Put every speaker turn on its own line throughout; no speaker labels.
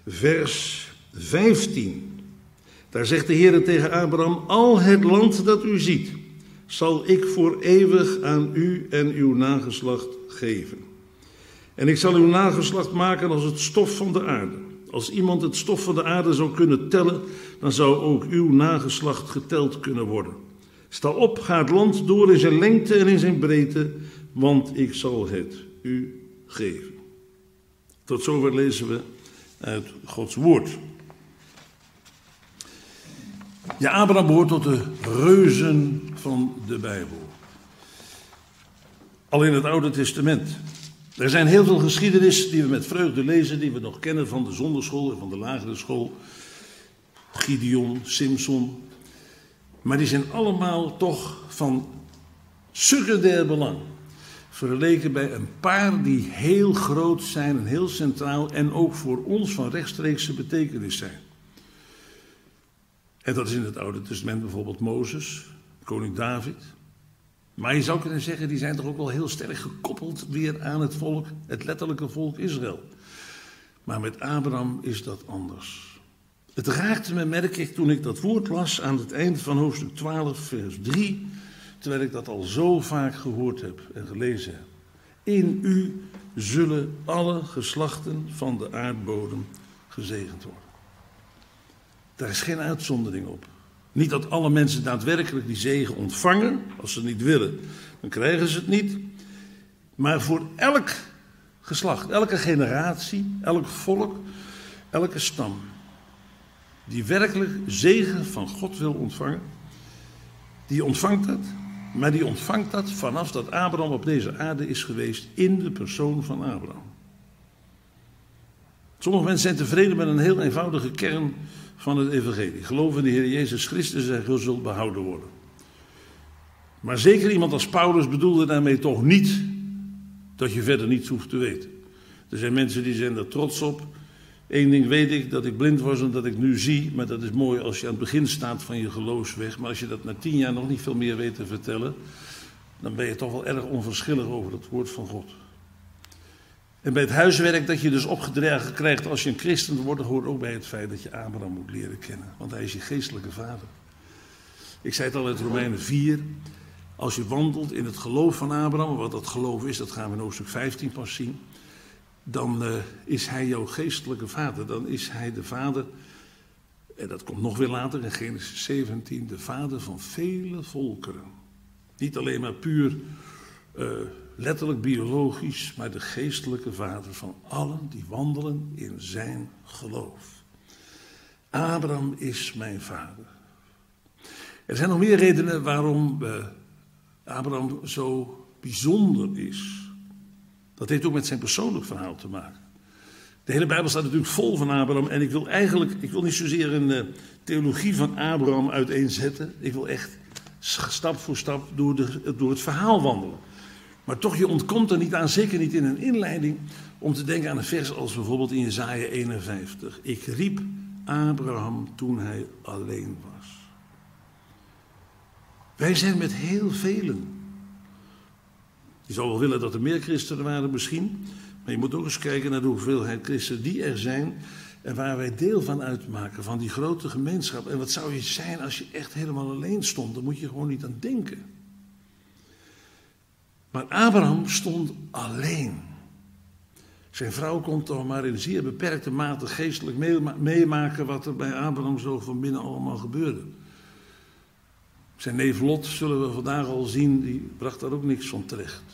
vers 15. Daar zegt de Heer tegen Abraham: al het land dat u ziet, zal ik voor eeuwig aan u en uw nageslacht geven. En ik zal uw nageslacht maken als het stof van de aarde. Als iemand het stof van de aarde zou kunnen tellen, dan zou ook uw nageslacht geteld kunnen worden. Sta op, ga het land door in zijn lengte en in zijn breedte, want ik zal het u geven. Tot zover lezen we uit Gods woord. Ja, Abraham behoort tot de reuzen van de Bijbel. Al in het Oude Testament. Er zijn heel veel geschiedenissen die we met vreugde lezen, die we nog kennen van de zonderschool en van de lagere school. Gideon, Simson. Maar die zijn allemaal toch van secundair belang. Vergeleken bij een paar die heel groot zijn en heel centraal en ook voor ons van rechtstreekse betekenis zijn. En dat is in het Oude Testament bijvoorbeeld Mozes, koning David. Maar je zou kunnen zeggen, die zijn toch ook wel heel sterk gekoppeld weer aan het volk, het letterlijke volk Israël. Maar met Abraham is dat anders. Het raakte me, merk ik, toen ik dat woord las aan het eind van hoofdstuk 12, vers 3, terwijl ik dat al zo vaak gehoord heb en gelezen heb. In u zullen alle geslachten van de aardbodem gezegend worden. Daar is geen uitzondering op. Niet dat alle mensen daadwerkelijk die zegen ontvangen. Als ze niet willen, dan krijgen ze het niet. Maar voor elk geslacht, elke generatie, elk volk, elke stam die werkelijk zegen van God wil ontvangen, die ontvangt dat. Maar die ontvangt dat vanaf dat Abraham op deze aarde is geweest in de persoon van Abraham. Sommige mensen zijn tevreden met een heel eenvoudige kern van het evangelie. Geloof in de Heer Jezus Christus en je zult behouden worden. Maar zeker iemand als Paulus bedoelde daarmee toch niet dat je verder niets hoeft te weten. Er zijn mensen die zijn er trots op. Eén ding weet ik, dat ik blind was en dat ik nu zie. Maar dat is mooi als je aan het begin staat van je geloofsweg. Maar als je dat na 10 jaar nog niet veel meer weet te vertellen, dan ben je toch wel erg onverschillig over het woord van God. En bij het huiswerk dat je dus opgedragen krijgt als je een christen wordt, hoort ook bij het feit dat je Abraham moet leren kennen. Want hij is je geestelijke vader. Ik zei het al uit Romeinen 4. Als je wandelt in het geloof van Abraham, wat dat geloof is, dat gaan we in hoofdstuk 15 pas zien. Dan is hij jouw geestelijke vader. Dan is hij de vader, en dat komt nog weer later in Genesis 17, de vader van vele volkeren. Niet alleen maar puur letterlijk biologisch, maar de geestelijke vader van allen die wandelen in zijn geloof. Abraham is mijn vader. Er zijn nog meer redenen waarom Abraham zo bijzonder is. Dat heeft ook met zijn persoonlijk verhaal te maken. De hele Bijbel staat natuurlijk vol van Abraham. En ik wil niet zozeer een theologie van Abraham uiteenzetten. Ik wil echt stap voor stap door het verhaal wandelen. Maar toch, je ontkomt er niet aan, zeker niet in een inleiding, om te denken aan een vers als bijvoorbeeld in Jesaja 51. Ik riep Abraham toen hij alleen was. Wij zijn met heel velen. Je zou wel willen dat er meer christenen waren misschien. Maar je moet ook eens kijken naar de hoeveelheid christenen die er zijn. En waar wij deel van uitmaken, van die grote gemeenschap. En wat zou je zijn als je echt helemaal alleen stond? Daar moet je gewoon niet aan denken. Maar Abraham stond alleen. Zijn vrouw kon toch maar in zeer beperkte mate geestelijk meemaken wat er bij Abraham zo van binnen allemaal gebeurde. Zijn neef Lot, zullen we vandaag al zien, die bracht daar ook niks van terecht.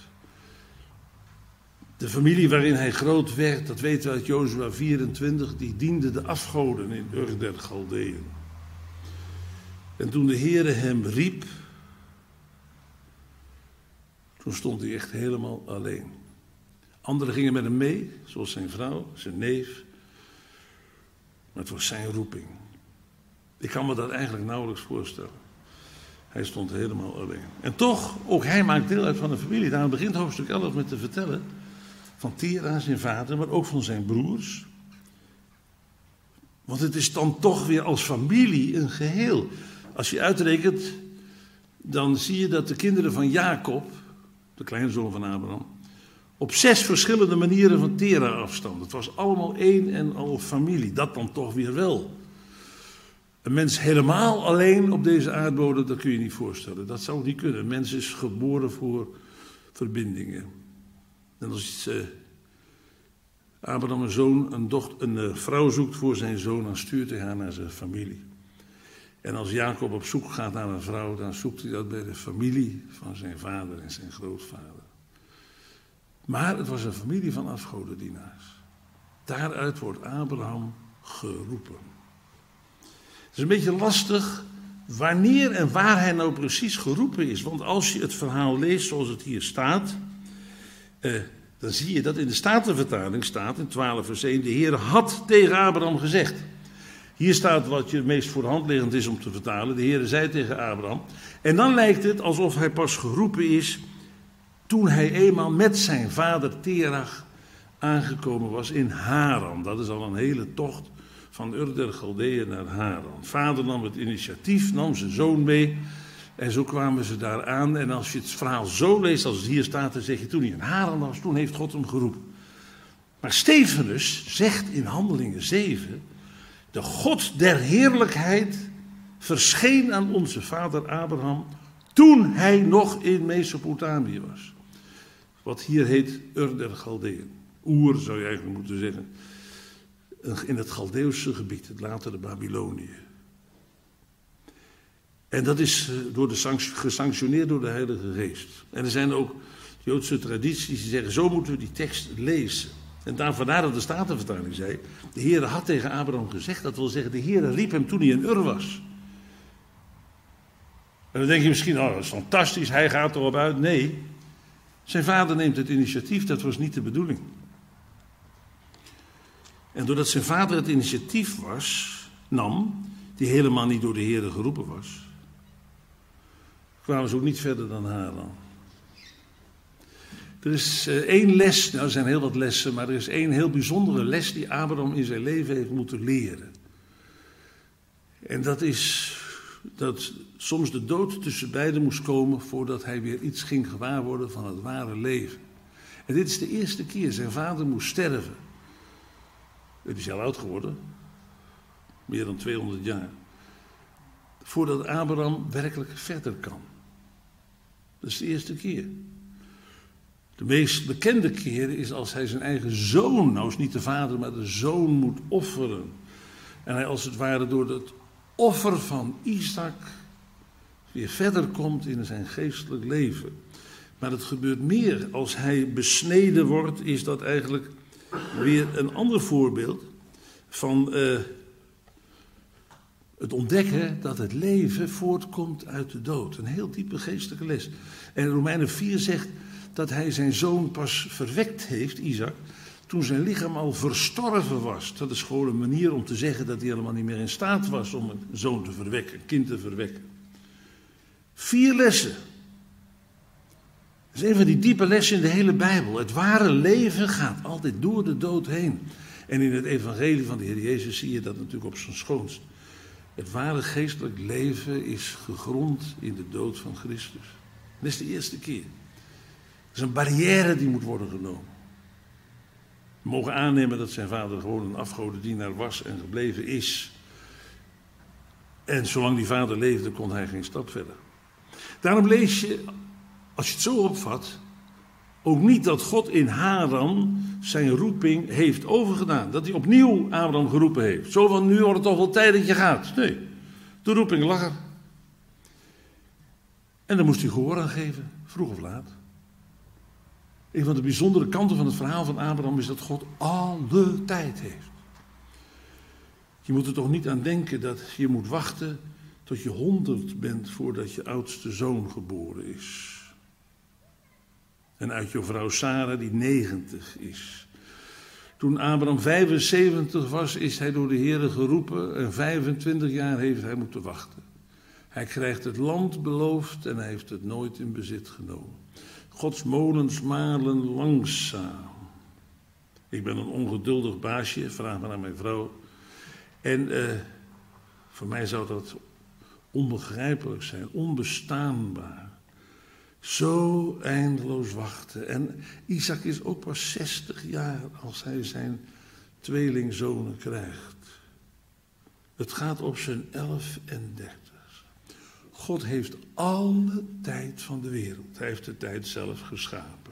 De familie waarin hij groot werd, dat weten we uit Jozua 24, die diende de afgoden in Ur der Galdeeën. En toen de Heere hem riep, toen stond hij echt helemaal alleen. Anderen gingen met hem mee, zoals zijn vrouw, zijn neef. Maar het was zijn roeping. Ik kan me dat eigenlijk nauwelijks voorstellen. Hij stond helemaal alleen. En toch, ook hij maakt deel uit van de familie. Daarom begint hoofdstuk 11 met te vertellen van Tera, zijn vader, maar ook van zijn broers. Want het is dan toch weer als familie een geheel. Als je uitrekent, dan zie je dat de kinderen van Jacob, de kleinzoon van Abraham, Op 6 verschillende manieren van Terah afstammen. Het was allemaal één en al familie. Dat dan toch weer wel. Een mens helemaal alleen op deze aardbodem, dat kun je niet voorstellen. Dat zou niet kunnen. Een mens is geboren voor verbindingen. En als Abraham een vrouw zoekt voor zijn zoon, dan stuurt hij haar naar zijn familie. En als Jacob op zoek gaat naar een vrouw, dan zoekt hij dat bij de familie van zijn vader en zijn grootvader. Maar het was een familie van afgodendienaars. Daaruit wordt Abraham geroepen. Het is een beetje lastig wanneer en waar hij nou precies geroepen is. Want als je het verhaal leest zoals het hier staat, dan zie je dat in de Statenvertaling staat, in 12 vers 1, de Heer had tegen Abraham gezegd. Hier staat wat je het meest voor de hand liggend is om te vertalen. De Heer zei tegen Abraham. En dan lijkt het alsof hij pas geroepen is toen hij eenmaal met zijn vader Terach aangekomen was in Haran. Dat is al een hele tocht van Ur der Galdeeën naar Haran. Vader nam het initiatief, nam zijn zoon mee en zo kwamen ze daar aan. En als je het verhaal zo leest als het hier staat, dan zeg je toen hij in Haran was, toen heeft God hem geroepen. Maar Stefanus zegt in Handelingen 7, de God der heerlijkheid verscheen aan onze vader Abraham toen hij nog in Mesopotamië was. Wat hier heet Ur der Galdeeën. Oer zou je eigenlijk moeten zeggen. In het Galdeeuwse gebied, het latere Babylonië. En dat is gesanctioneerd door de Heilige Geest. En er zijn ook Joodse tradities die zeggen, zo moeten we die tekst lezen. En vandaar dat de Statenvertaling zei, de Heer had tegen Abraham gezegd, dat wil zeggen, de Heer riep hem toen hij in Ur was. En dan denk je misschien, oh dat is fantastisch, hij gaat erop uit. Nee, zijn vader neemt het initiatief, dat was niet de bedoeling. En doordat zijn vader het initiatief nam, die helemaal niet door de Heer geroepen was, kwamen ze ook niet verder dan Haran. Er is één les, nou er zijn heel wat lessen, maar er is één heel bijzondere les die Abraham in zijn leven heeft moeten leren. En dat is dat soms de dood tussen beiden moest komen voordat hij weer iets ging gewaarworden van het ware leven. En dit is de eerste keer, zijn vader moest sterven. Hij is heel oud geworden, meer dan 200 jaar, voordat Abraham werkelijk verder kan. Dat is de eerste keer. De meest bekende keer is als hij zijn eigen zoon, nou is niet de vader, maar de zoon moet offeren. En hij als het ware door het offer van Isaac weer verder komt in zijn geestelijk leven. Maar het gebeurt meer. Als hij besneden wordt, is dat eigenlijk weer een ander voorbeeld van het ontdekken dat het leven voortkomt uit de dood. Een heel diepe geestelijke les. En Romeinen 4 zegt dat hij zijn zoon pas verwekt heeft, Isaac, toen zijn lichaam al verstorven was. Dat is gewoon een manier om te zeggen dat hij helemaal niet meer in staat was om een zoon te verwekken, een kind te verwekken. 4 lessen. Dat is een van die diepe lessen in de hele Bijbel. Het ware leven gaat altijd door de dood heen. En in het evangelie van de Heer Jezus zie je dat natuurlijk op zijn schoonst. Het ware geestelijk leven is gegrond in de dood van Christus. Dat is de eerste keer. Dat is een barrière die moet worden genomen. We mogen aannemen dat zijn vader gewoon een afgodendienaar was en gebleven is. En zolang die vader leefde, kon hij geen stap verder. Daarom lees je, als je het zo opvat, ook niet dat God in Haran zijn roeping heeft overgedaan. Dat hij opnieuw Abraham geroepen heeft. Zo van, nu wordt het toch wel tijd dat je gaat. Nee, de roeping lag er. En dan moest hij gehoor aan geven, vroeg of laat. Een van de bijzondere kanten van het verhaal van Abraham is dat God alle tijd heeft. Je moet er toch niet aan denken dat je moet wachten tot je 100 bent voordat je oudste zoon geboren is. En uit je vrouw Sarah die 90 is. Toen Abraham 75 was, is hij door de Heere geroepen en 25 jaar heeft hij moeten wachten. Hij krijgt het land beloofd en hij heeft het nooit in bezit genomen. Gods molens malen langzaam. Ik ben een ongeduldig baasje, vraag maar aan mijn vrouw. En voor mij zou dat onbegrijpelijk zijn, onbestaanbaar. Zo eindeloos wachten. En Isaac is ook pas 60 jaar als hij zijn tweelingzonen krijgt. Het gaat op zijn 11 en 30. God heeft alle tijd van de wereld. Hij heeft de tijd zelf geschapen.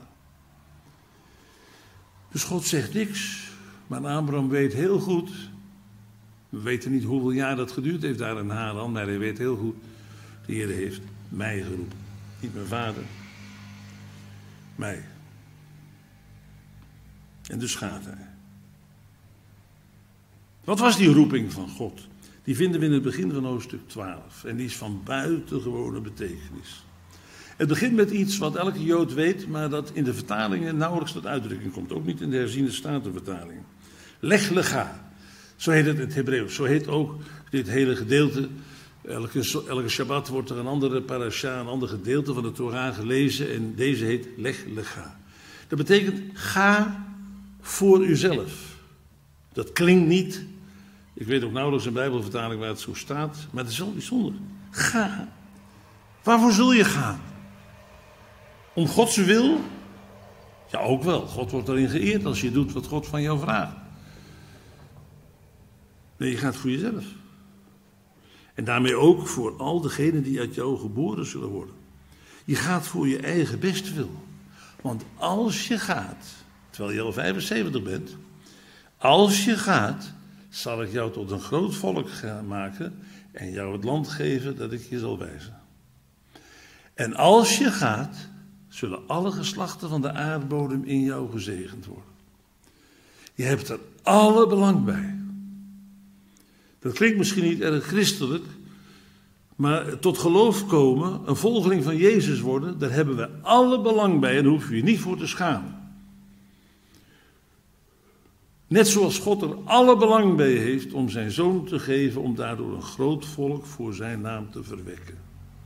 Dus God zegt niks. Maar Abraham weet heel goed. We weten niet hoeveel jaar dat geduurd heeft daar in Haran. Maar hij weet heel goed. De Heer heeft mij geroepen. Niet mijn vader. Mij. En dus gaat hij. Wat was die roeping van God? Die vinden we in het begin van hoofdstuk 12. En die is van buitengewone betekenis. Het begint met iets wat elke Jood weet, maar dat in de vertalingen nauwelijks tot uitdrukking komt. Ook niet in de herziene statenvertaling. Lech lecha. Zo heet het in het Hebreeuws. Zo heet ook dit hele gedeelte. Elke Shabbat wordt er een andere parasha, een ander gedeelte van de Torah gelezen. En deze heet Lech lecha. Dat betekent ga voor uzelf. Dat klinkt niet. Ik weet ook nauwelijks een Bijbelvertaling waar het zo staat. Maar het is wel bijzonder. Ga. Waarvoor zul je gaan? Om Gods wil? Ja, ook wel. God wordt erin geëerd als je doet wat God van jou vraagt. Nee, je gaat voor jezelf. En daarmee ook voor al degenen die uit jou geboren zullen worden. Je gaat voor je eigen bestwil. Want als je gaat, terwijl je al 75 bent, als je gaat, zal ik jou tot een groot volk gaan maken en jou het land geven dat ik je zal wijzen. En als je gaat, zullen alle geslachten van de aardbodem in jou gezegend worden. Je hebt er alle belang bij. Dat klinkt misschien niet erg christelijk, maar tot geloof komen, een volgeling van Jezus worden, daar hebben we alle belang bij en daar hoef je je niet voor te schamen. Net zoals God er alle belang bij heeft om zijn zoon te geven, om daardoor een groot volk voor zijn naam te verwekken.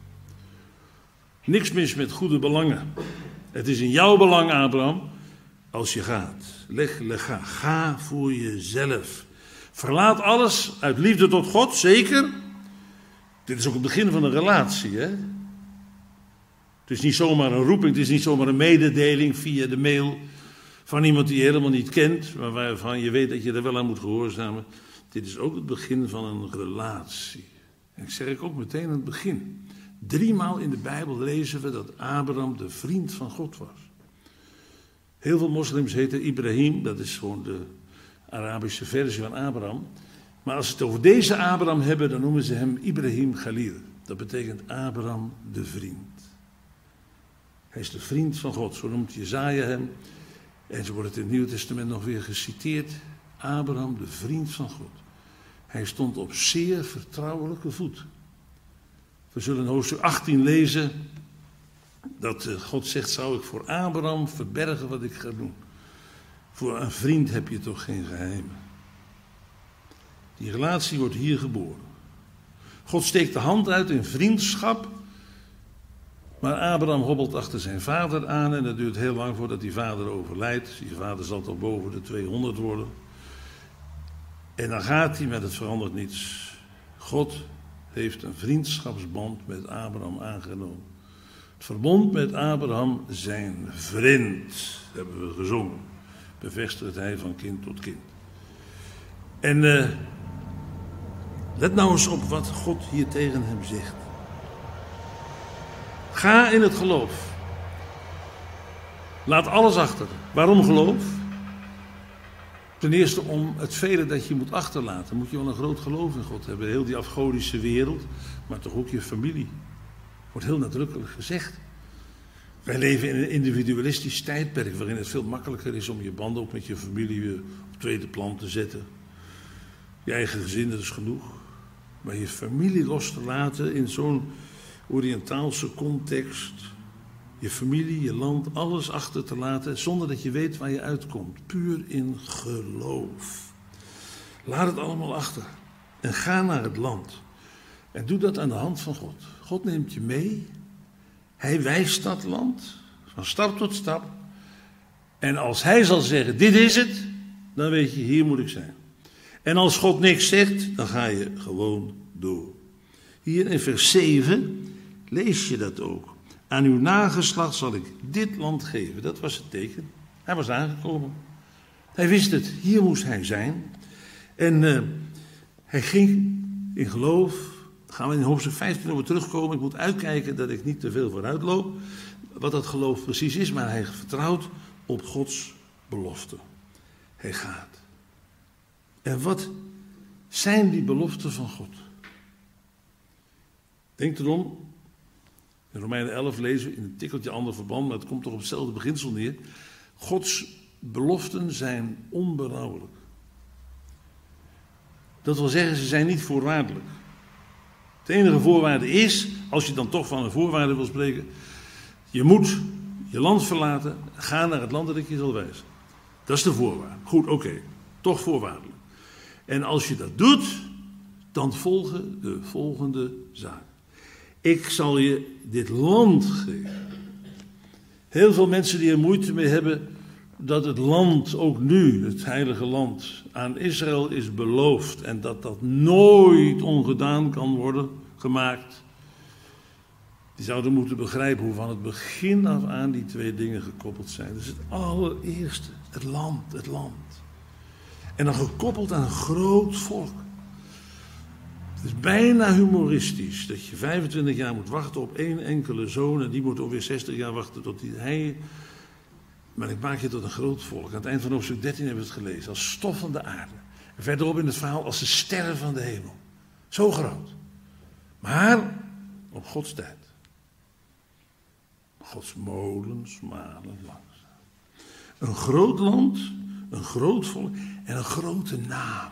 Niks mis met goede belangen. Het is in jouw belang, Abraham, als je gaat. Ga voor jezelf. Verlaat alles uit liefde tot God, zeker. Dit is ook het begin van een relatie, hè. Het is niet zomaar een roeping, het is niet zomaar een mededeling via de mail van iemand die je helemaal niet kent, maar waarvan je weet dat je er wel aan moet gehoorzamen. Dit is ook het begin van een relatie. En ik zeg ook meteen aan het begin. 3 maal in de Bijbel lezen we dat Abraham de vriend van God was. Heel veel moslims heten Ibrahim, dat is gewoon de Arabische versie van Abraham. Maar als ze het over deze Abraham hebben, dan noemen ze hem Ibrahim Khalil. Dat betekent Abraham de vriend. Hij is de vriend van God, zo noemt Jesaja hem. En zo wordt het in het Nieuwe Testament nog weer geciteerd. Abraham, de vriend van God. Hij stond op zeer vertrouwelijke voet. We zullen in hoofdstuk 18 lezen dat God zegt, zou ik voor Abraham verbergen wat ik ga doen. Voor een vriend heb je toch geen geheimen. Die relatie wordt hier geboren. God steekt de hand uit in vriendschap. Maar Abraham hobbelt achter zijn vader aan en dat duurt heel lang voordat die vader overlijdt. Die vader zal toch boven de 200 worden. En dan gaat hij, maar het verandert niets. God heeft een vriendschapsband met Abraham aangenomen. Het verbond met Abraham, zijn vriend, hebben we gezongen. Bevestigt hij van kind tot kind. En let nou eens op wat God hier tegen hem zegt. Ga in het geloof. Laat alles achter. Waarom geloof? Ten eerste om het vele dat je moet achterlaten. Moet je wel een groot geloof in God hebben. Heel die afgodische wereld, maar toch ook je familie. Wordt heel nadrukkelijk gezegd. Wij leven in een individualistisch tijdperk waarin het veel makkelijker is om je banden ook met je familie weer op tweede plan te zetten. Je eigen gezin, dat is genoeg. Maar je familie los te laten in zo'n Oriëntaalse context. Je familie, je land, alles achter te laten zonder dat je weet waar je uitkomt. Puur in geloof. Laat het allemaal achter. En ga naar het land. En doe dat aan de hand van God. God neemt je mee. Hij wijst dat land. Van stap tot stap. En als hij zal zeggen, dit is het. Dan weet je, hier moet ik zijn. En als God niks zegt, dan ga je gewoon door. Hier in vers 7 lees je dat ook. Aan uw nageslacht zal ik dit land geven. Dat was het teken. Hij was aangekomen. Hij wist het. Hier moest hij zijn. En hij ging in geloof. Daar gaan we in hoofdstuk 15 over terugkomen. Ik moet uitkijken dat ik niet te veel vooruit loop. Wat dat geloof precies is. Maar hij vertrouwt op Gods belofte. Hij gaat. En wat zijn die beloften van God? Denk erom. In Romeinen 11 lezen we in een tikkeltje ander verband, maar het komt toch op hetzelfde beginsel neer. Gods beloften zijn onberouwelijk. Dat wil zeggen, ze zijn niet voorwaardelijk. De enige voorwaarde is, als je dan toch van een voorwaarde wil spreken, je moet je land verlaten, ga naar het land dat ik je zal wijzen. Dat is de voorwaarde. Goed, oké. Toch voorwaardelijk. En als je dat doet, dan volgen de volgende zaken. Ik zal je dit land geven. Heel veel mensen die er moeite mee hebben dat het land, ook nu, het heilige land, aan Israël is beloofd. En dat dat nooit ongedaan kan worden gemaakt. Die zouden moeten begrijpen hoe van het begin af aan die twee dingen gekoppeld zijn. Dus het allereerste, het land, het land. En dan gekoppeld aan een groot volk. Het is bijna humoristisch dat je 25 jaar moet wachten op één enkele zoon. En die moet alweer 60 jaar wachten tot hij. Maar ik maak je tot een groot volk. Aan het eind van hoofdstuk 13 hebben we het gelezen. Als stof van de aarde. En verderop in het verhaal als de sterren van de hemel. Zo groot. Maar op Gods tijd. Gods molens malen langs. Een groot land, een groot volk en een grote naam.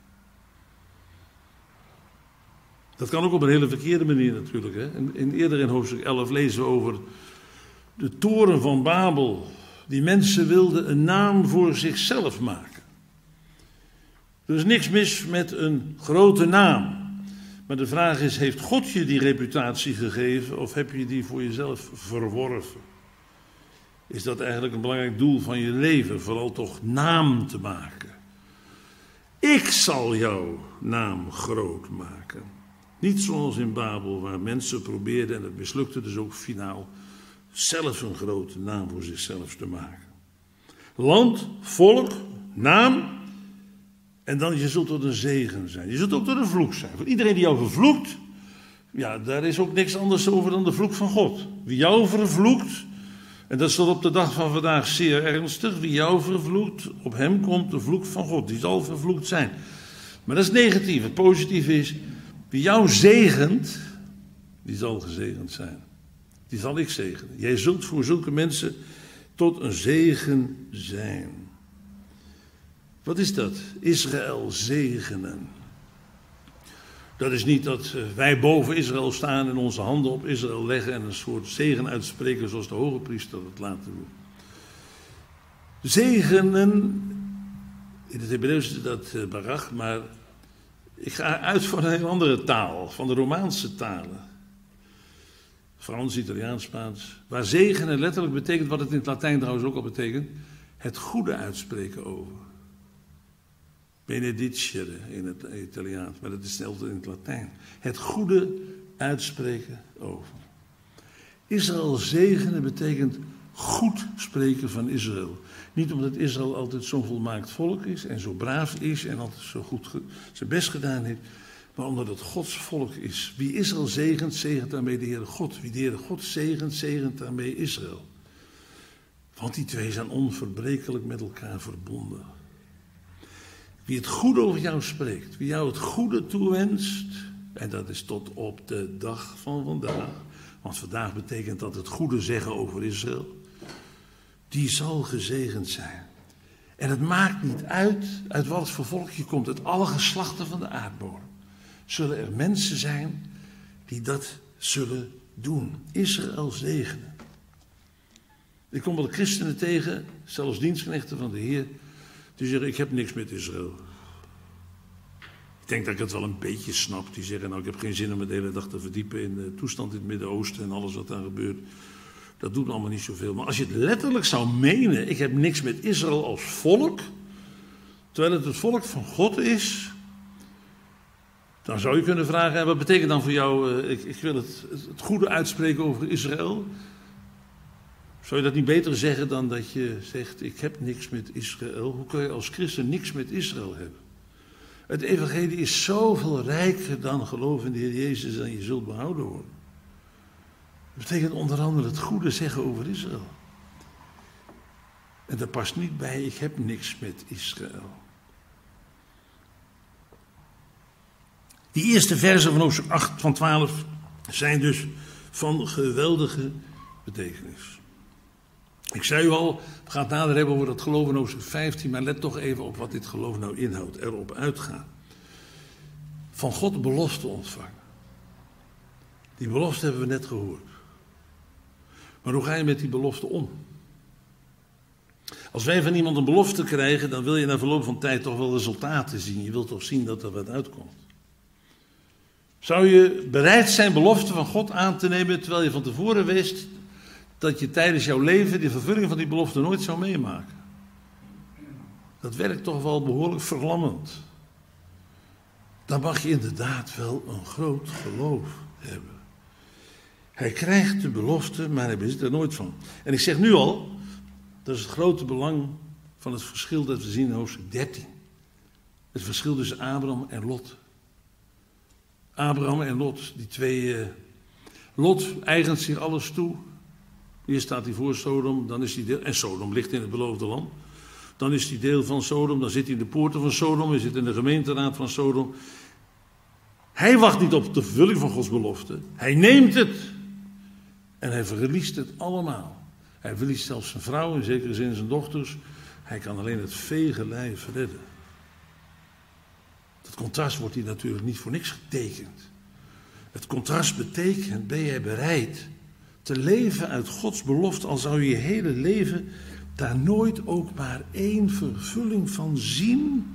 Dat kan ook op een hele verkeerde manier natuurlijk. Hè? Eerder in hoofdstuk 11 lezen we over de toren van Babel. Die mensen wilden een naam voor zichzelf maken. Er is niks mis met een grote naam. Maar de vraag is, heeft God je die reputatie gegeven of heb je die voor jezelf verworven? Is dat eigenlijk een belangrijk doel van je leven, vooral toch naam te maken? Ik zal jouw naam groot maken. Niet zoals in Babel, waar mensen probeerden, en het mislukte dus ook finaal, zelf een grote naam voor zichzelf te maken. Land, volk, naam, en dan je zult tot een zegen zijn. Je zult ook tot een vloek zijn. Voor iedereen die jou vervloekt, ja, daar is ook niks anders over dan de vloek van God. Wie jou vervloekt, en dat is tot op de dag van vandaag zeer ernstig, wie jou vervloekt, op hem komt de vloek van God. Die zal vervloekt zijn. Maar dat is negatief. Het positieve is, wie jou zegent, die zal gezegend zijn. Die zal ik zegenen. Jij zult voor zulke mensen tot een zegen zijn. Wat is dat? Israël zegenen. Dat is niet dat wij boven Israël staan en onze handen op Israël leggen en een soort zegen uitspreken zoals de hoge priester dat laten doen. Zegenen, in het Hebreeuws is dat barach, maar ik ga uit van een heel andere taal, van de Romaanse talen. Frans, Italiaans, Spaans. Waar zegenen letterlijk betekent, wat het in het Latijn trouwens ook al betekent, het goede uitspreken over. Benedicere in het Italiaans, maar dat is hetzelfde in het Latijn. Het goede uitspreken over. Israël zegenen betekent goed spreken van Israël. Niet omdat Israël altijd zo'n volmaakt volk is en zo braaf is en altijd zo goed zijn best gedaan heeft, maar omdat het Gods volk is. Wie Israël zegent, zegent daarmee de Heere God. Wie de Heere God zegent, zegent daarmee Israël. Want die twee zijn onverbrekelijk met elkaar verbonden. Wie het goede over jou spreekt, wie jou het goede toewenst, en dat is tot op de dag van vandaag, want vandaag betekent dat het goede zeggen over Israël, die zal gezegend zijn. En het maakt niet uit wat voor volk je komt, uit alle geslachten van de aardbodem. Zullen er mensen zijn die dat zullen doen. Israël zegenen. Ik kom wel christenen tegen, zelfs dienstknechten van de Heer, die zeggen, ik heb niks met Israël. Ik denk dat ik het wel een beetje snap. Die zeggen, nou, ik heb geen zin om me de hele dag te verdiepen in de toestand in het Midden-Oosten en alles wat daar gebeurt. Dat doet me allemaal niet zoveel. Maar als je het letterlijk zou menen, ik heb niks met Israël als volk, terwijl het volk van God is, Dan zou je kunnen vragen, wat betekent dan voor jou, ik wil het goede uitspreken over Israël. Zou je dat niet beter zeggen dan dat je zegt, ik heb niks met Israël? Hoe kun je als christen niks met Israël hebben? Het evangelie is zoveel rijker dan geloof in de Heer Jezus en je zult behouden worden. Dat betekent onder andere het goede zeggen over Israël. En daar past niet bij, ik heb niks met Israël. Die eerste versen van hoofdstuk 8 van 12 zijn dus van geweldige betekenis. Ik zei u al, we gaan het nader hebben over dat geloof in hoofdstuk 15, maar let toch even op wat dit geloof nou inhoudt, erop uitgaan. Van God belofte ontvangen. Die belofte hebben we net gehoord. Maar hoe ga je met die belofte om? Als wij van iemand een belofte krijgen, dan wil je na verloop van tijd toch wel resultaten zien. Je wilt toch zien dat er wat uitkomt. Zou je bereid zijn belofte van God aan te nemen, terwijl je van tevoren wist dat je tijdens jouw leven de vervulling van die belofte nooit zou meemaken? Dat werkt toch wel behoorlijk verlammend. Dan mag je inderdaad wel een groot geloof hebben. Hij krijgt de belofte, maar hij bezit er nooit van. En ik zeg nu al, dat is het grote belang van het verschil dat we zien in hoofdstuk 13. Het verschil tussen Abraham en Lot. Abraham en Lot, die twee. Lot eigent zich alles toe. Eerst staat hij voor Sodom, dan is hij deel. En Sodom ligt in het beloofde land. Dan is hij deel van Sodom, dan zit hij in de poorten van Sodom, hij zit in de gemeenteraad van Sodom. Hij wacht niet op de vervulling van Gods belofte. Hij neemt het. En hij verliest het allemaal. Hij verliest zelfs zijn vrouw, in zekere zin zijn dochters. Hij kan alleen het vege lijf redden. Dat contrast wordt hier natuurlijk niet voor niks getekend. Het contrast betekent, ben jij bereid te leven uit Gods belofte, al zou je je hele leven daar nooit ook maar één vervulling van zien?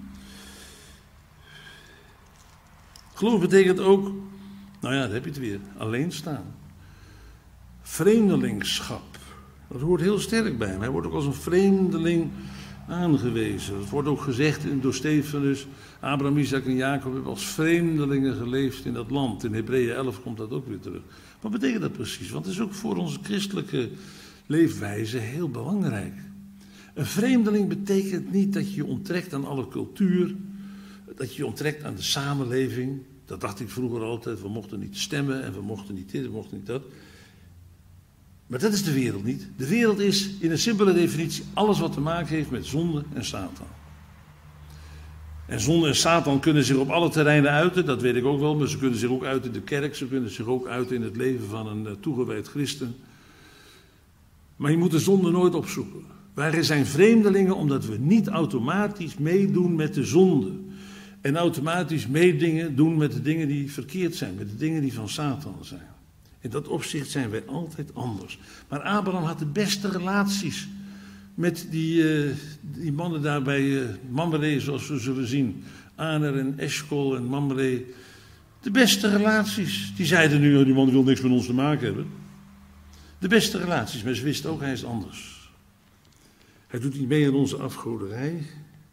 Geloof betekent ook, nou ja, daar heb je het weer, alleen staan. Vreemdelingschap, dat hoort heel sterk bij hem. Hij wordt ook als een vreemdeling aangewezen. Het wordt ook gezegd door Stefanus, Abraham, Isaac en Jacob hebben als vreemdelingen geleefd in dat land. In Hebreeën 11 komt dat ook weer terug. Wat betekent dat precies? Want het is ook voor onze christelijke leefwijze heel belangrijk. Een vreemdeling betekent niet dat je je onttrekt aan alle cultuur, dat je je onttrekt aan de samenleving. Dat dacht ik vroeger altijd, we mochten niet stemmen en we mochten niet dit, we mochten niet dat. Maar dat is de wereld niet. De wereld is in een simpele definitie alles wat te maken heeft met zonde en Satan. En zonde en Satan kunnen zich op alle terreinen uiten, dat weet ik ook wel, maar ze kunnen zich ook uiten in de kerk, ze kunnen zich ook uiten in het leven van een toegewijd christen. Maar je moet de zonde nooit opzoeken. Wij zijn vreemdelingen omdat we niet automatisch meedoen met de zonde. En automatisch doen met de dingen die verkeerd zijn, met de dingen die van Satan zijn. In dat opzicht zijn wij altijd anders. Maar Abraham had de beste relaties met die mannen daar bij Mamre, zoals we zullen zien. Aner en Eshcol en Mamre. De beste relaties. Die zeiden nu, die man wil niks met ons te maken hebben. De beste relaties, maar ze wisten ook, hij is anders. Hij doet niet mee aan onze afgoderij.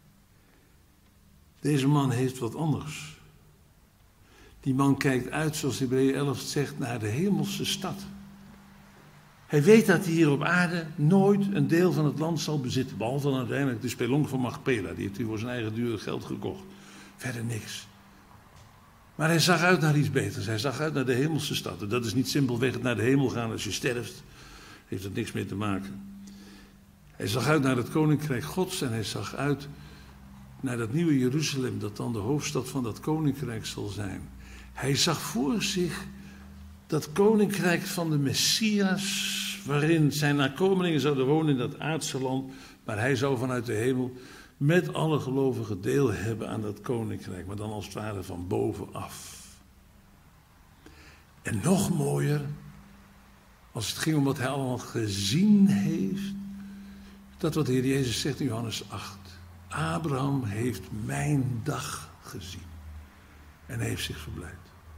Deze man heeft wat anders. Die man kijkt uit, zoals Hebreeën 11 zegt, naar de hemelse stad. Hij weet dat hij hier op aarde nooit een deel van het land zal bezitten. Behalve dan uiteindelijk de spelonk van Machpela. Die heeft hij voor zijn eigen dure geld gekocht. Verder niks. Maar hij zag uit naar iets beters. Hij zag uit naar de hemelse stad. En dat is niet simpelweg naar de hemel gaan als je sterft. Heeft er niks mee te maken. Hij zag uit naar het koninkrijk Gods. En hij zag uit naar dat nieuwe Jeruzalem. Dat dan de hoofdstad van dat koninkrijk zal zijn. Hij zag voor zich dat koninkrijk van de Messias, waarin zijn nakomelingen zouden wonen in dat aardse land, maar hij zou vanuit de hemel met alle gelovigen deel hebben aan dat koninkrijk, maar dan als het ware van bovenaf. En nog mooier, als het ging om wat hij allemaal gezien heeft, dat wat de Heer Jezus zegt in Johannes 8. Abraham heeft mijn dag gezien en hij heeft zich verblijd.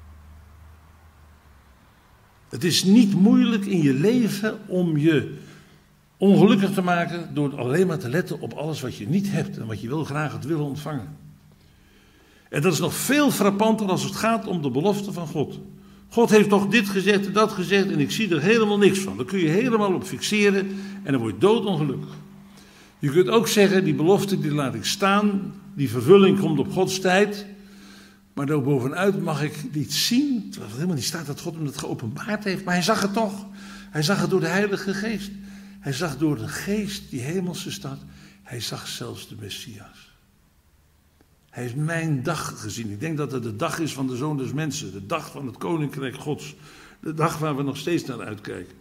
Het is niet moeilijk in je leven om je ongelukkig te maken door alleen maar te letten op alles wat je niet hebt en wat je wil graag het willen ontvangen. En dat is nog veel frappanter als het gaat om de belofte van God. God heeft toch dit gezegd en dat gezegd en ik zie er helemaal niks van. Daar kun je helemaal op fixeren en dan word je doodongelukkig. Je kunt ook zeggen, die belofte die laat ik staan, die vervulling komt op Gods tijd. Maar daarbovenuit mag ik niet zien, terwijl het helemaal niet staat dat God hem dat geopenbaard heeft. Maar hij zag het toch. Hij zag het door de Heilige Geest. Hij zag door de Geest die hemelse stad. Hij zag zelfs de Messias. Hij heeft mijn dag gezien. Ik denk dat het de dag is van de Zoon des Mensen. De dag van het Koninkrijk Gods. De dag waar we nog steeds naar uitkijken.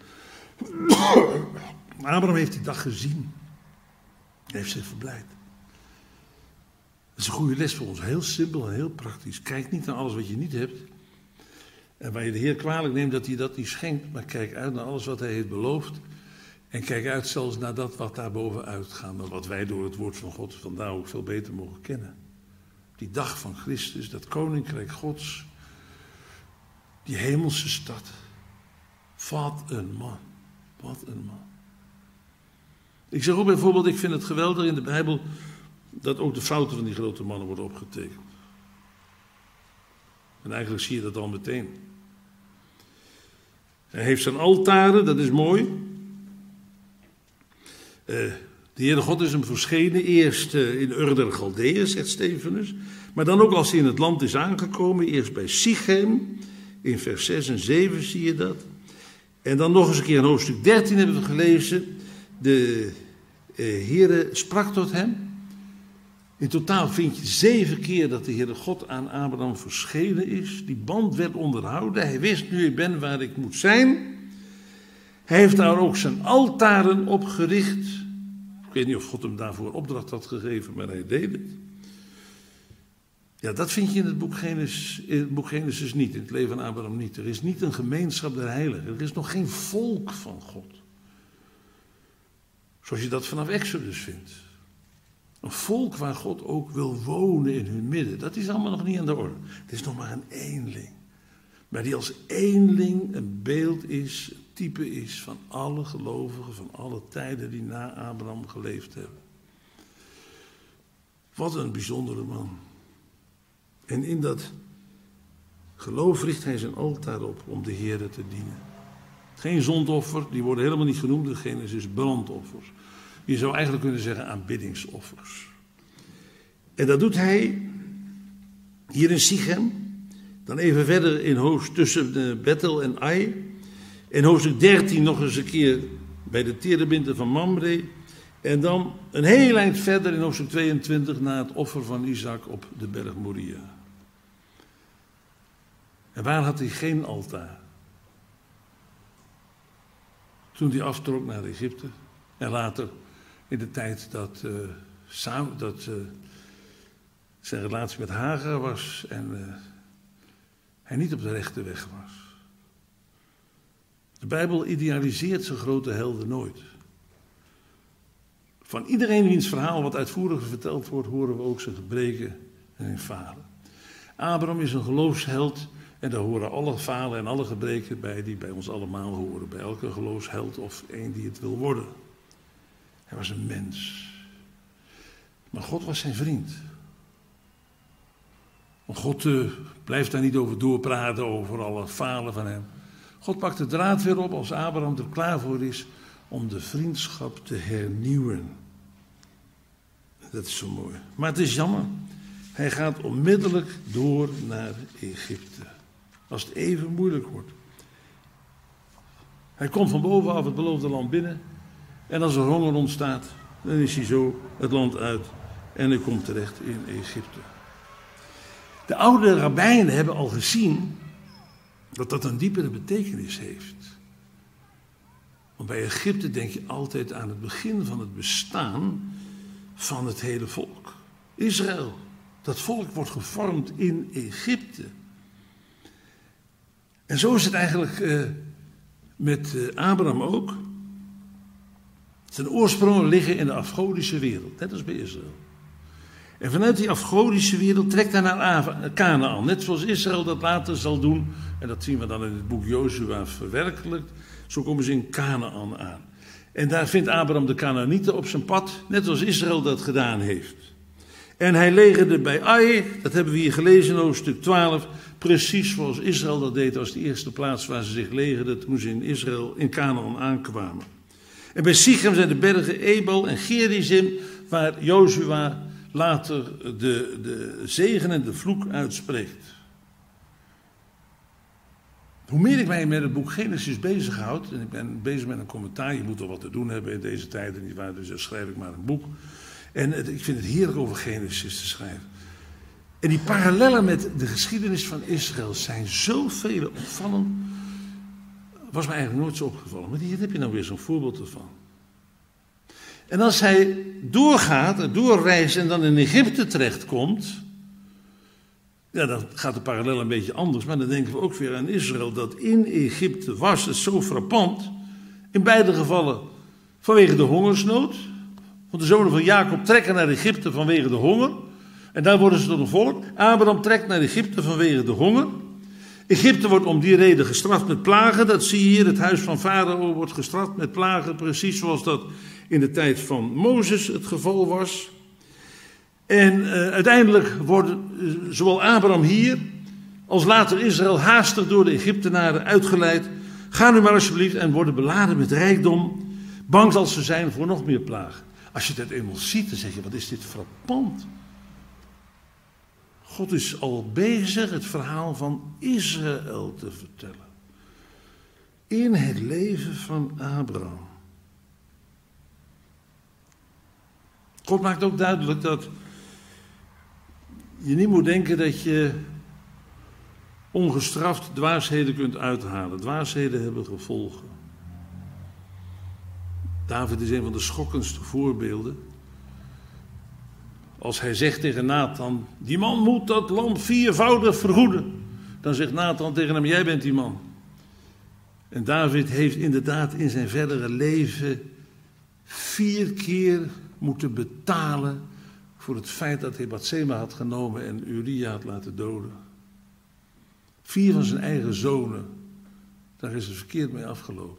Abraham heeft die dag gezien. Hij heeft zich verblijd. Dat is een goede les voor ons. Heel simpel en heel praktisch. Kijk niet naar alles wat je niet hebt. En waar je de Heer kwalijk neemt dat hij dat niet schenkt. Maar kijk uit naar alles wat hij heeft beloofd. En kijk uit zelfs naar dat wat daar bovenuit gaat. Maar wat wij door het woord van God vandaar ook veel beter mogen kennen. Die dag van Christus, dat Koninkrijk Gods. Die hemelse stad. Wat een man. Wat een man. Ik zeg ook bijvoorbeeld, ik vind het geweldig in de Bijbel dat ook de fouten van die grote mannen worden opgetekend. En eigenlijk zie je dat al meteen. Hij heeft zijn altaren, dat is mooi. De Heere God is hem verschenen, eerst in Ur der Galdeeën, zegt Stefanus. Maar dan ook als hij in het land is aangekomen, eerst bij Sichem, in vers 6 en 7 zie je dat. En dan nog eens een keer in hoofdstuk 13 hebben we gelezen, de Heere sprak tot hem. In totaal vind je 7 keer dat de Heere God aan Abraham verschenen is. Die band werd onderhouden. Hij wist, nu ik ben waar ik moet zijn. Hij heeft daar ook zijn altaren opgericht. Ik weet niet of God hem daarvoor opdracht had gegeven, maar hij deed het. Ja, dat vind je in het boek Genesis niet, in het leven van Abraham niet. Er is niet een gemeenschap der heiligen. Er is nog geen volk van God. Zoals je dat vanaf Exodus vindt. Een volk waar God ook wil wonen in hun midden. Dat is allemaal nog niet aan de orde. Het is nog maar een eenling. Maar die als eenling een beeld is, een type is van alle gelovigen van alle tijden die na Abraham geleefd hebben. Wat een bijzondere man. En in dat geloof richt hij zijn altaar op om de Heere te dienen. Geen zondoffer, die worden helemaal niet genoemd in Genesis, brandoffers. Je zou eigenlijk kunnen zeggen aanbiddingsoffers. En dat doet hij hier in Sichem. Dan even verder in tussen Bethel en Ai. In hoofdstuk 13 nog eens een keer bij de terebinten van Mamre. En dan een heel eind verder in hoofdstuk 22 na het offer van Isaac op de berg Moria. En waar had hij geen altaar? Toen hij aftrok naar Egypte. En later in de tijd dat zijn relatie met Hagar was en hij niet op de rechte weg was. De Bijbel idealiseert zijn grote helden nooit. Van iedereen wiens verhaal wat uitvoeriger verteld wordt, horen we ook zijn gebreken en zijn falen. Abraham is een geloofsheld en daar horen alle falen en alle gebreken bij die bij ons allemaal horen. Bij elke geloofsheld of een die het wil worden. Hij was een mens. Maar God was zijn vriend. Want God blijft daar niet over doorpraten, over alle falen van hem. God pakt de draad weer op als Abraham er klaar voor is om de vriendschap te hernieuwen. Dat is zo mooi. Maar het is jammer. Hij gaat onmiddellijk door naar Egypte. Als het even moeilijk wordt. Hij komt van bovenaf het beloofde land binnen. En als er honger ontstaat, dan is hij zo het land uit. En hij komt terecht in Egypte. De oude rabbijnen hebben al gezien dat dat een diepere betekenis heeft. Want bij Egypte denk je altijd aan het begin van het bestaan van het hele volk. Israël. Dat volk wordt gevormd in Egypte. En zo is het eigenlijk met Abraham ook. Zijn oorsprongen liggen in de afgodische wereld, net als bij Israël. En vanuit die afgodische wereld trekt hij naar Kanaän. Net zoals Israël dat later zal doen. En dat zien we dan in het boek Jozua verwerkelijkt. Zo komen ze in Kanaän aan. En daar vindt Abraham de Kanaanieten op zijn pad. Net zoals Israël dat gedaan heeft. En hij legerde bij Ai, dat hebben we hier gelezen in hoofdstuk 12, precies zoals Israël dat deed als de eerste plaats waar ze zich legerden toen ze in Israël, in Canaan aankwamen. En bij Sichem zijn de bergen Ebal en Gerizim, waar Jozua later de zegen en de vloek uitspreekt. Hoe meer ik mij met het boek Genesis bezighoud, en ik ben bezig met een commentaar, je moet er wat te doen hebben in deze tijden, nietwaar, dus dan schrijf ik maar een boek. En ik vind het heerlijk over Genesis te schrijven. En die parallellen met de geschiedenis van Israël zijn zoveel opvallend. Was me eigenlijk nooit zo opgevallen. Maar hier heb je nou weer zo'n voorbeeld ervan. En als hij doorgaat, doorreist en dan in Egypte terechtkomt. Ja, dan gaat de parallel een beetje anders. Maar dan denken we ook weer aan Israël. Dat in Egypte was het zo frappant. In beide gevallen vanwege de hongersnood. Want de zonen van Jacob trekken naar Egypte vanwege de honger. En daar worden ze tot een volk. Abraham trekt naar Egypte vanwege de honger. Egypte wordt om die reden gestraft met plagen. Dat zie je hier. Het huis van Farao wordt gestraft met plagen. Precies zoals dat in de tijd van Mozes het geval was. En uiteindelijk worden zowel Abraham hier als later Israël haastig door de Egyptenaren uitgeleid. Ga nu maar alsjeblieft en worden beladen met rijkdom. Bang zal ze zijn voor nog meer plagen. Als je dat eenmaal ziet, dan zeg je, wat is dit frappant. God is al bezig het verhaal van Israël te vertellen. In het leven van Abraham. God maakt ook duidelijk dat je niet moet denken dat je ongestraft dwaasheden kunt uithalen. Dwaasheden hebben gevolgen. David is een van de schokkendste voorbeelden. Als hij zegt tegen Nathan, die man moet dat land viervoudig vergoeden. Dan zegt Nathan tegen hem, jij bent die man. En David heeft inderdaad in zijn verdere leven 4 keer moeten betalen voor het feit dat hij Batseba had genomen en Uria had laten doden. 4 van zijn eigen zonen, daar is het verkeerd mee afgelopen.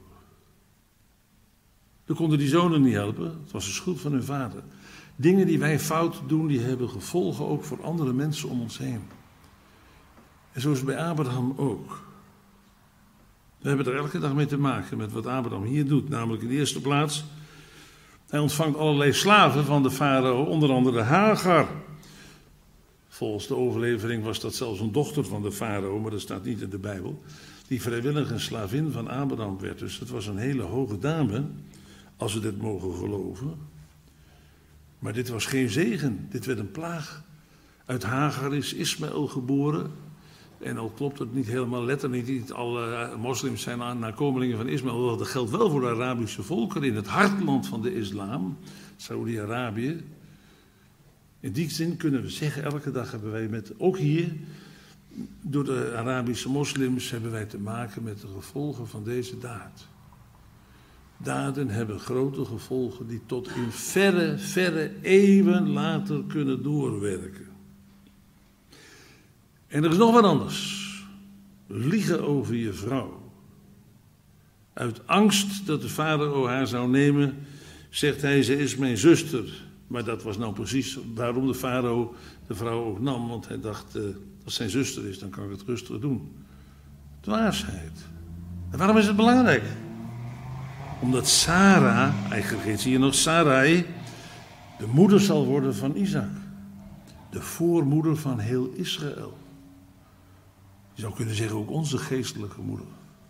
Dan konden die zonen niet helpen, het was de schuld van hun vader. Dingen die wij fout doen, die hebben gevolgen ook voor andere mensen om ons heen. En zo is het bij Abraham ook. We hebben er elke dag mee te maken met wat Abraham hier doet. Namelijk in de eerste plaats, hij ontvangt allerlei slaven van de farao, onder andere Hagar. Volgens de overlevering was dat zelfs een dochter van de farao, maar dat staat niet in de Bijbel. Die vrijwillig een slavin van Abraham werd. Dus het was een hele hoge dame, als we dit mogen geloven. Maar dit was geen zegen, dit werd een plaag. Uit Hagar is Ismaël geboren. En al klopt het niet helemaal letterlijk, niet alle moslims zijn nakomelingen van Ismaël. Dat geldt wel voor de Arabische volkeren in het hartland van de islam, Saoedi-Arabië. In die zin kunnen we zeggen, elke dag hebben wij ook hier, door de Arabische moslims hebben wij te maken met de gevolgen van deze daad. Daden hebben grote gevolgen die tot in verre eeuwen later kunnen doorwerken. En er is nog wat anders. Liegen over je vrouw. Uit angst dat de farao haar zou nemen, zegt hij, ze is mijn zuster. Maar dat was nou precies waarom de farao de vrouw ook nam. Want hij dacht, als zijn zuster is, dan kan ik het rustig doen. Dwaasheid. En waarom is het belangrijk? Omdat Sarah, eigenlijk heet ze hier nog Sarai, de moeder zal worden van Isaac. De voormoeder van heel Israël. Je zou kunnen zeggen ook onze geestelijke moeder.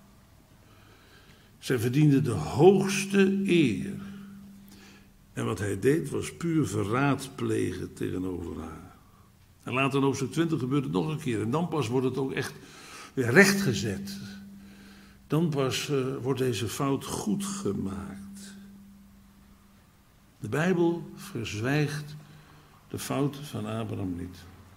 Zij verdiende de hoogste eer. En wat hij deed was puur verraad plegen tegenover haar. En later in hoofdstuk 20 gebeurt het nog een keer. En dan pas wordt het ook echt weer rechtgezet. Dan pas wordt deze fout goed gemaakt. De Bijbel verzwijgt de fout van Abraham niet.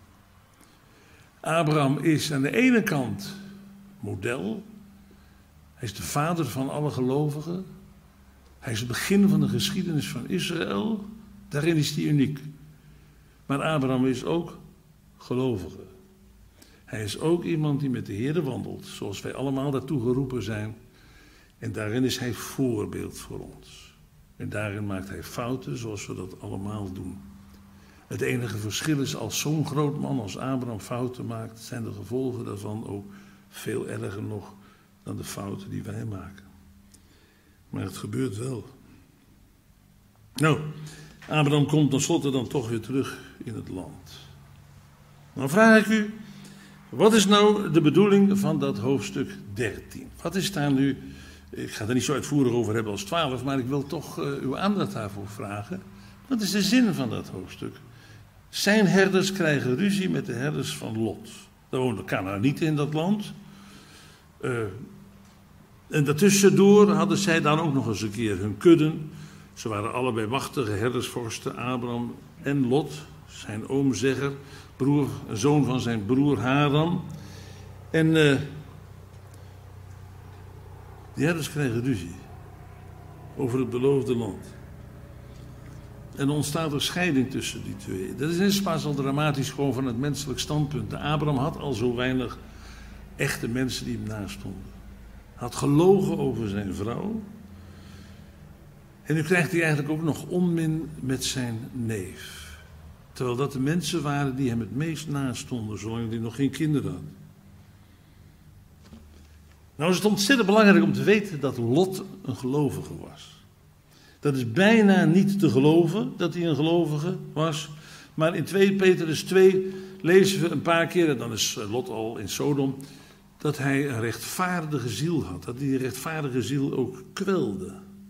Abraham is aan de ene kant model. Hij is de vader van alle gelovigen. Hij is het begin van de geschiedenis van Israël. Daarin is hij uniek. Maar Abraham is ook gelovige. Hij is ook iemand die met de Heer wandelt, zoals wij allemaal daartoe geroepen zijn. En daarin is hij voorbeeld voor ons. En daarin maakt hij fouten, zoals we dat allemaal doen. Het enige verschil is, als zo'n groot man als Abraham fouten maakt, zijn de gevolgen daarvan ook veel erger nog dan de fouten die wij maken. Maar het gebeurt wel. Nou, Abraham komt tenslotte dan toch weer terug in het land. Nou vraag ik u, wat is nou de bedoeling van dat hoofdstuk 13? Wat is daar nu, ik ga er niet zo uitvoerig over hebben als 12, maar ik wil toch uw aandacht daarvoor vragen. Wat is de zin van dat hoofdstuk? Zijn herders krijgen ruzie met de herders van Lot. Daar woonde Kanaanieten in dat land. En daartussendoor hadden zij dan ook nog eens een keer hun kudden. Ze waren allebei machtige herdersvorsten, Abraham en Lot, zijn oom Zegger, zoon van zijn broer Haran. En die herders krijgen ruzie over het beloofde land. En er ontstaat een scheiding tussen die twee. Dat is pas al dramatisch gewoon van het menselijk standpunt. Abraham had al zo weinig echte mensen die hem nastonden. Hij had gelogen over zijn vrouw. En nu krijgt hij eigenlijk ook nog onmin met zijn neef. Terwijl dat de mensen waren die hem het meest nastonden, zolang hij nog geen kinderen had. Nou is het ontzettend belangrijk om te weten dat Lot een gelovige was. Dat is bijna niet te geloven dat hij een gelovige was. Maar in 2 Petrus 2 lezen we een paar keer, en dan is Lot al in Sodom, dat hij een rechtvaardige ziel had. Dat hij die rechtvaardige ziel ook kwelde.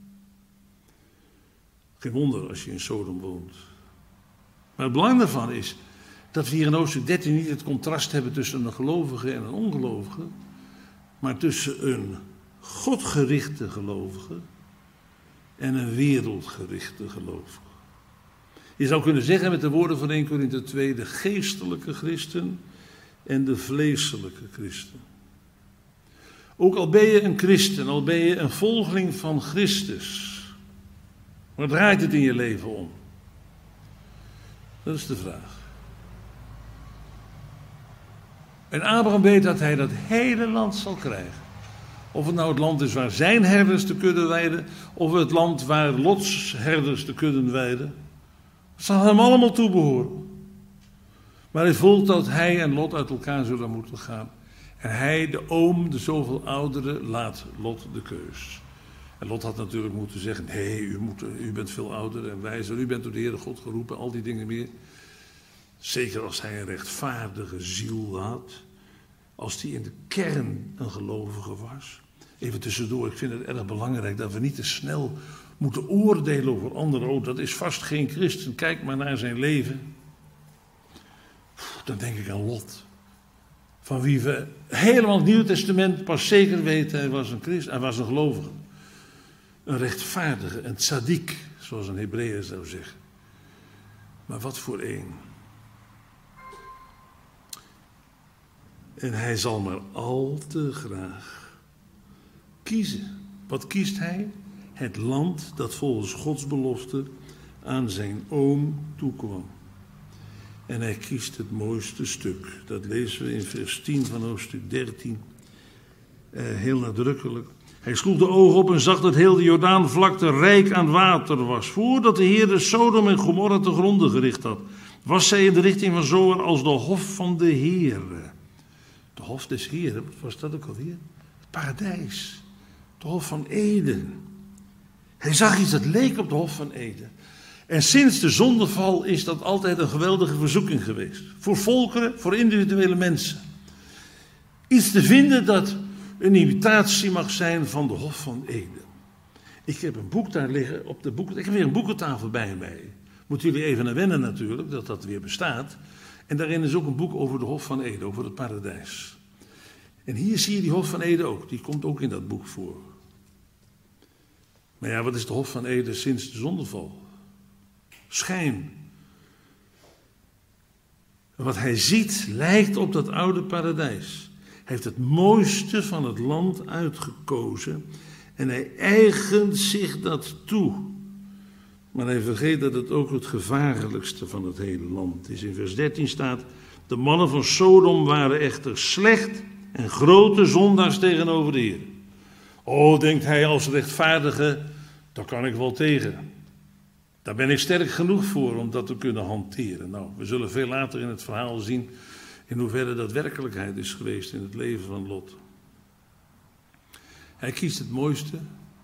Geen wonder als je in Sodom woont. Maar het belang daarvan is dat we hier in hoofdstuk 13 niet het contrast hebben tussen een gelovige en een ongelovige, maar tussen een godgerichte gelovige en een wereldgerichte gelovige. Je zou kunnen zeggen met de woorden van 1 Korinthe 2, de geestelijke christen en de vleeselijke christen. Ook al ben je een christen, al ben je een volgeling van Christus, waar draait het in je leven om? Dat is de vraag. En Abraham weet dat hij dat hele land zal krijgen. Of het nou het land is waar zijn herders de kudde weiden, of het land waar Lots herders de kudden weiden. Het zal hem allemaal toebehoren. Maar hij voelt dat hij en Lot uit elkaar zullen moeten gaan. En hij, de oom, de zoveel oudere, laat Lot de keus. En Lot had natuurlijk moeten zeggen, nee, u bent veel ouder en wijzer, u bent door de Heere God geroepen, al die dingen meer. Zeker als hij een rechtvaardige ziel had, als hij in de kern een gelovige was. Even tussendoor, ik vind het erg belangrijk dat we niet te snel moeten oordelen over anderen. Oh, dat is vast geen christen, kijk maar naar zijn leven. Dan denk ik aan Lot. Van wie we helemaal het Nieuwe Testament pas zeker weten, hij was een christen, hij was een gelovige. Een rechtvaardige, een tzaddik, zoals een Hebreeër zou zeggen. Maar wat voor een. En hij zal maar al te graag kiezen. Wat kiest hij? Het land dat volgens Gods belofte aan zijn oom toekwam. En hij kiest het mooiste stuk. Dat lezen we in vers 10 van hoofdstuk 13. Heel nadrukkelijk. Hij sloeg de ogen op en zag dat heel de Jordaanvlakte rijk aan water was. Voordat de Heer Sodom en Gomorra te gronden gericht had, was zij in de richting van Zoar als de hof van de Heer. De hof des Heeren, wat was dat ook alweer? Het paradijs. De hof van Eden. Hij zag iets dat leek op de hof van Eden. En sinds de zondeval is dat altijd een geweldige verzoeking geweest. Voor volkeren, voor individuele mensen. Iets te vinden dat een imitatie mag zijn van de hof van Eden. Ik heb een boek daar liggen op de ik heb weer een boekentafel bij mij. Moeten jullie even aan wennen natuurlijk, dat dat weer bestaat. En daarin is ook een boek over de hof van Eden, over het paradijs. En hier zie je die hof van Eden ook, die komt ook in dat boek voor. Maar ja, wat is de hof van Eden sinds de zondeval? Schijn. Wat hij ziet lijkt op dat oude paradijs. Hij heeft het mooiste van het land uitgekozen en hij eigent zich dat toe. Maar hij vergeet dat het ook het gevaarlijkste van het hele land is. In vers 13 staat, de mannen van Sodom waren echter slecht en grote zondaars tegenover de Heer. Oh, denkt hij als rechtvaardige, daar kan ik wel tegen. Daar ben ik sterk genoeg voor om dat te kunnen hanteren. Nou, we zullen veel later in het verhaal zien in hoeverre dat werkelijkheid is geweest in het leven van Lot. Hij kiest het mooiste,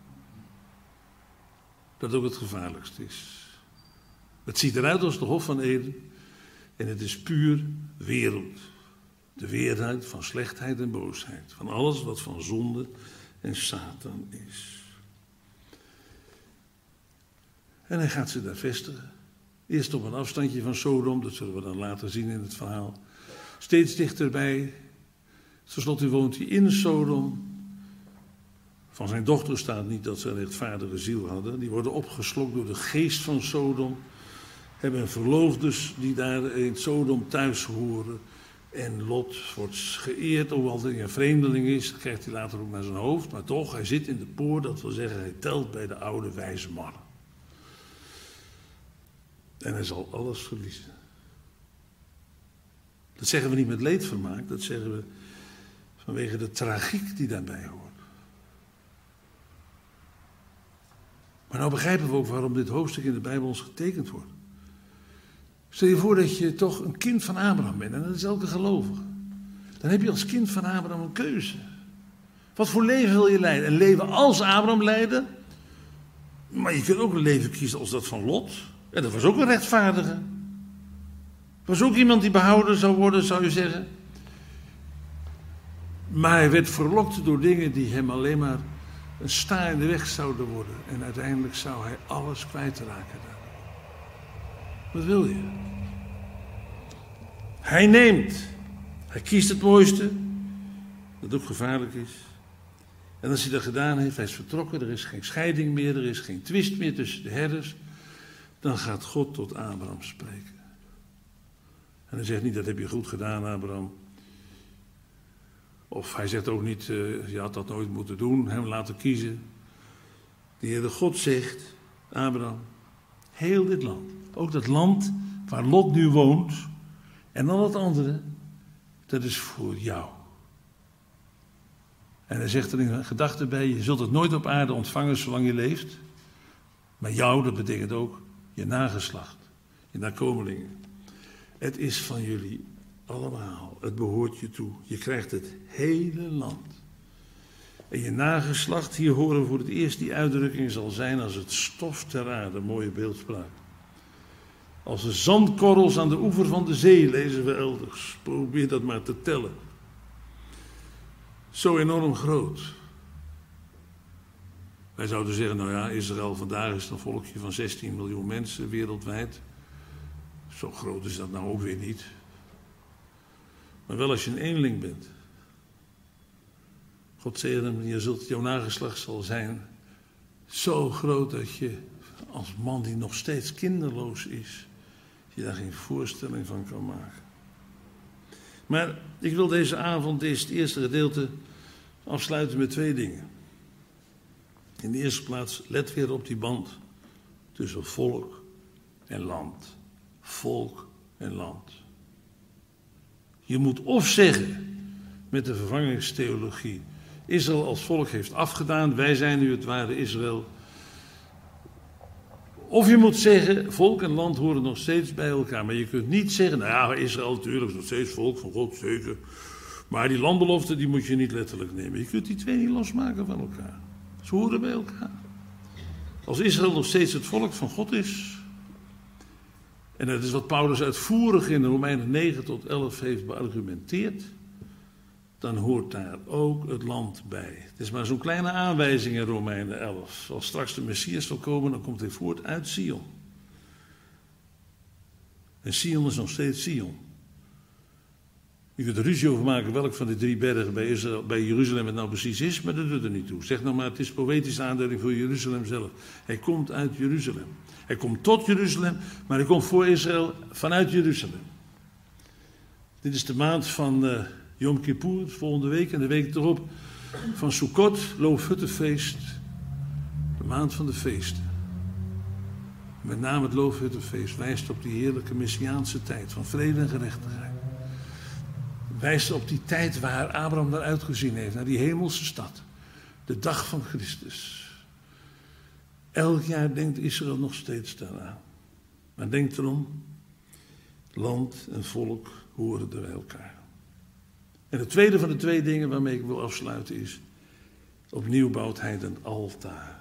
dat ook het gevaarlijkste is. Het ziet eruit als de Hof van Eden en het is puur wereld. De weerheid van slechtheid en boosheid, van alles wat van zonde en Satan is. En hij gaat zich daar vestigen. Eerst op een afstandje van Sodom, dat zullen we dan later zien in het verhaal. Steeds dichterbij. Ten slotte woont hij in Sodom. Van zijn dochter staat niet dat ze een rechtvaardige ziel hadden. Die worden opgeslokt door de geest van Sodom. Hebben verloofdes die daar in Sodom thuis horen. En Lot wordt geëerd, hoewel hij een vreemdeling is. Dat krijgt hij later ook naar zijn hoofd. Maar toch, hij zit in de poort, dat wil zeggen, hij telt bij de oude wijze mannen. En hij zal alles verliezen. Dat zeggen we niet met leedvermaak, dat zeggen we vanwege de tragiek die daarbij hoort. Maar nou begrijpen we ook waarom dit hoofdstuk in de Bijbel ons getekend wordt. Stel je voor dat je toch een kind van Abraham bent, en dat is elke gelovige. Dan heb je als kind van Abraham een keuze. Wat voor leven wil je leiden? Een leven als Abraham leiden, maar je kunt ook een leven kiezen als dat van Lot. En dat was ook een rechtvaardige. Dat was ook iemand die behouden zou worden, zou je zeggen. Maar hij werd verlokt door dingen die hem alleen maar een sta in de weg zouden worden. En uiteindelijk zou hij alles kwijtraken. Wat wil je? Hij neemt. Hij kiest het mooiste. Dat ook gevaarlijk is. En als hij dat gedaan heeft, hij is vertrokken. Er is geen scheiding meer. Er is geen twist meer tussen de herders. Dan gaat God tot Abraham spreken. En hij zegt niet, dat heb je goed gedaan, Abraham. Of hij zegt ook niet, je had dat nooit moeten doen, hem laten kiezen. De Heere God zegt, Abraham, heel dit land, ook dat land waar Lot nu woont, en al het andere, dat is voor jou. En hij zegt er in gedachte bij, je zult het nooit op aarde ontvangen zolang je leeft. Maar jou, dat betekent ook je nageslacht, je nakomelingen. Het is van jullie allemaal, het behoort je toe. Je krijgt het hele land. En je nageslacht, hier horen we voor het eerst die uitdrukking, zal zijn als het stof ter aarde, mooie beeldspraak. Als de zandkorrels aan de oever van de zee, lezen we elders. Probeer dat maar te tellen. Zo enorm groot. Wij zouden zeggen, nou ja, Israël vandaag is een volkje van 16 miljoen mensen wereldwijd. Zo groot is dat nou ook weer niet. Maar wel als je een eenling bent. God zegt hem, jouw nageslacht zal zijn zo groot dat je als man die nog steeds kinderloos is, je daar geen voorstelling van kan maken. Maar ik wil deze avond, het eerste gedeelte, afsluiten met 2 dingen. In de eerste plaats, let weer op die band tussen volk en land. Volk en land. Je moet of zeggen, met de vervangingstheologie, Israël als volk heeft afgedaan, wij zijn nu het ware Israël. Of je moet zeggen, volk en land horen nog steeds bij elkaar. Maar je kunt niet zeggen, nou ja, Israël natuurlijk is nog steeds volk van God, zeker. Maar die landbelofte, die moet je niet letterlijk nemen. Je kunt die 2 niet losmaken van elkaar. Ze horen bij elkaar. Als Israël nog steeds het volk van God is, en dat is wat Paulus uitvoerig in Romeinen 9 tot 11 heeft beargumenteerd, dan hoort daar ook het land bij. Het is maar zo'n kleine aanwijzing in Romeinen 11. Als straks de Messias zal komen, dan komt hij voort uit Sion. En Sion is nog steeds Sion. Je kunt er ruzie over maken welk van die 3 bergen bij Jeruzalem het nou precies is, maar dat doet er niet toe. Zeg nou maar, het is poëtische aanduiding voor Jeruzalem zelf. Hij komt uit Jeruzalem. Hij komt tot Jeruzalem, maar hij komt voor Israël vanuit Jeruzalem. Dit is de maand van Yom Kippur, volgende week en de week erop van Sukkot, Loofhuttenfeest. De maand van de feesten. Met name het Loofhuttenfeest wijst op die heerlijke Messiaanse tijd van vrede en gerechtigheid. Wijst op die tijd waar Abraham naar uitgezien heeft, naar die hemelse stad. De dag van Christus. Elk jaar denkt Israël nog steeds daaraan. Maar denk erom, land en volk horen er bij elkaar. En het tweede van de twee dingen waarmee ik wil afsluiten is, opnieuw bouwt hij een altaar.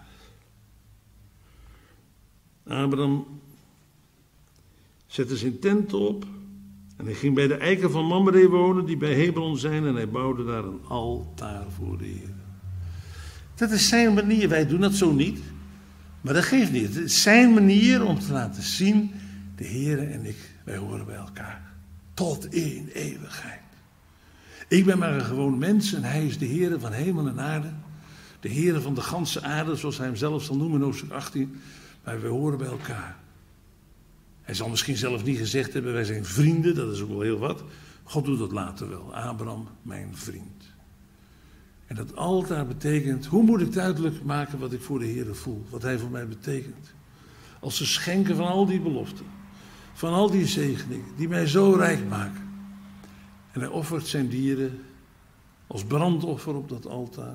Abraham zette zijn tent op en hij ging bij de eiken van Mamre wonen die bij Hebron zijn en hij bouwde daar een altaar voor de Heer. Dat is zijn manier, wij doen dat zo niet, maar dat geeft niet. Het is zijn manier om te laten zien, de Heer en ik, wij horen bij elkaar. Tot in eeuwigheid. Ik ben maar een gewoon mens en hij is de Heer van hemel en aarde. De Heer van de ganse aarde, zoals hij hem zelf zal noemen in hoofdstuk 18. Maar wij horen bij elkaar. Hij zal misschien zelf niet gezegd hebben, wij zijn vrienden, dat is ook wel heel wat. God doet dat later wel. Abraham, mijn vriend. En dat altaar betekent, hoe moet ik duidelijk maken wat ik voor de Heer voel? Wat hij voor mij betekent. Als ze schenken van al die beloften. Van al die zegeningen, die mij zo rijk maken. En hij offert zijn dieren als brandoffer op dat altaar.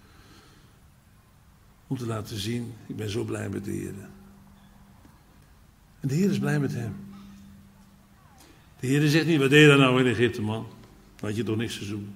Om te laten zien, ik ben zo blij met de Heer. En de Heer is blij met hem. De Heer zegt niet, wat deed je daar nou in Egypte, man? Dan had je toch niks te zoeken.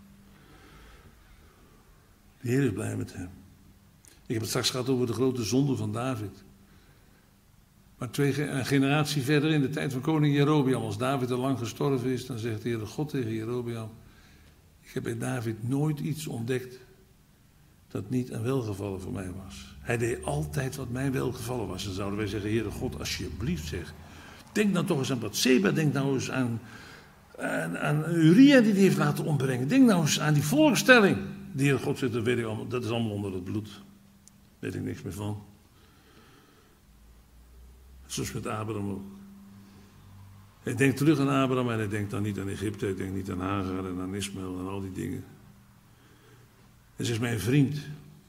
De Heer is blij met hem. Ik heb het straks gehad over de grote zonde van David. Maar een generatie verder, in de tijd van koning Jerobeam, als David al lang gestorven is, dan zegt de Heere God tegen Jerobeam, ik heb bij David nooit iets ontdekt dat niet een welgevallen voor mij was. Hij deed altijd wat mij welgevallen was. Dan zouden wij zeggen, Heere God, alsjeblieft zeg. Denk nou toch eens aan Batseba, denk nou eens aan Uria die heeft laten ombrengen. Denk nou eens aan die volkstelling. De Heere God zegt, dat weet ik allemaal, dat is allemaal onder het bloed. Daar weet ik niks meer van. Zoals met Abraham ook. Hij denkt terug aan Abraham en hij denkt dan niet aan Egypte, hij denkt niet aan Hagar en aan Ismaël en al die dingen. Hij is mijn vriend.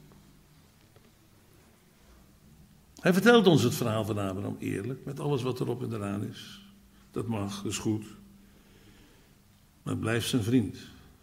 Hij vertelt ons het verhaal van Abraham eerlijk, met alles wat erop en eraan is. Dat mag, dat is goed. Maar het blijft zijn vriend.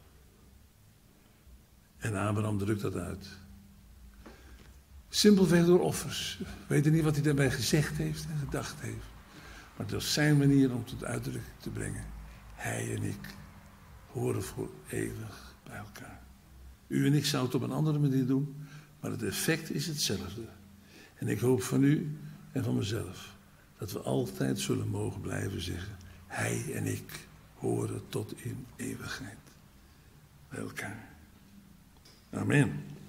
En Abraham drukt dat uit. Simpelweg door offers. We weten niet wat hij daarbij gezegd heeft en gedacht heeft. Maar het was zijn manier om tot uitdrukking te brengen. Hij en ik horen voor eeuwig bij elkaar. U en ik zouden het op een andere manier doen, maar het effect is hetzelfde. En ik hoop van u en van mezelf dat we altijd zullen mogen blijven zeggen, hij en ik horen tot in eeuwigheid bij elkaar. Amen.